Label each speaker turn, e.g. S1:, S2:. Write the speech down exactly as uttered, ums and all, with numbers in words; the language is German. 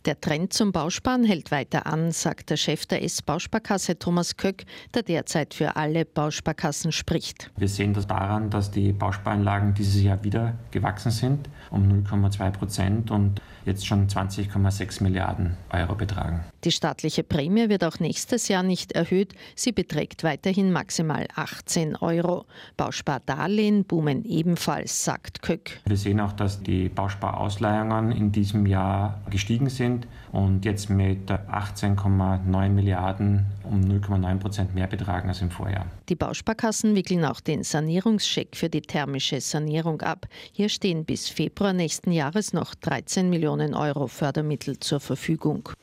S1: Der Trend zum Bausparen hält weiter an, sagt der Chef der S-Bausparkasse Thomas Köck, der derzeit für alle Bausparkassen spricht.
S2: Wir sehen das daran, dass die Bausparanlagen dieses Jahr wieder gewachsen sind, um null Komma zwei Prozent und jetzt schon zwanzig Komma sechs Milliarden Euro betragen.
S1: Die staatliche Prämie wird auch nächstes Jahr nicht erhöht. Sie beträgt weiterhin maximal achtzehn Euro. Bauspardarlehen boomen ebenfalls, sagt Köck.
S2: Wir sehen auch, dass die Bausparausleihungen in diesem Jahr gestiegen sind und jetzt mit achtzehn Komma neun Milliarden um null Komma neun Prozent mehr betragen als im Vorjahr.
S1: Die Bausparkassen wickeln auch den Sanierungscheck für die thermische Sanierung ab. Hier stehen bis Februar nächsten Jahres noch dreizehn Millionen Euro Fördermittel zur Verfügung.